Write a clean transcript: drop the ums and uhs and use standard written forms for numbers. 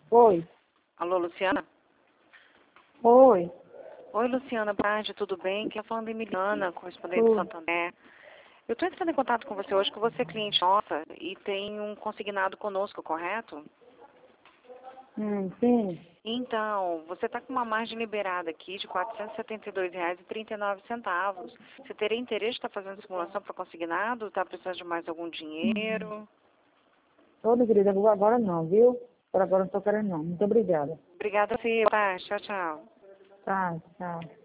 Oi. Alô, Luciana? Oi. Oi, Luciana, boa tarde, tudo bem? Quem está falando é Emiliana, correspondente do Tudo. Santander. Eu estou entrando em contato com você hoje, que você é cliente nossa e tem um consignado conosco, correto? Sim. Então, você está com uma margem liberada aqui de R$ 472,39. Você teria interesse de estar fazendo simulação para consignado? Está precisando de mais algum dinheiro? Toda querida, agora não, viu? Por agora não estou querendo não. Muito obrigada. Obrigada a você. Boa tarde. Tchau, tchau. Tá, tchau.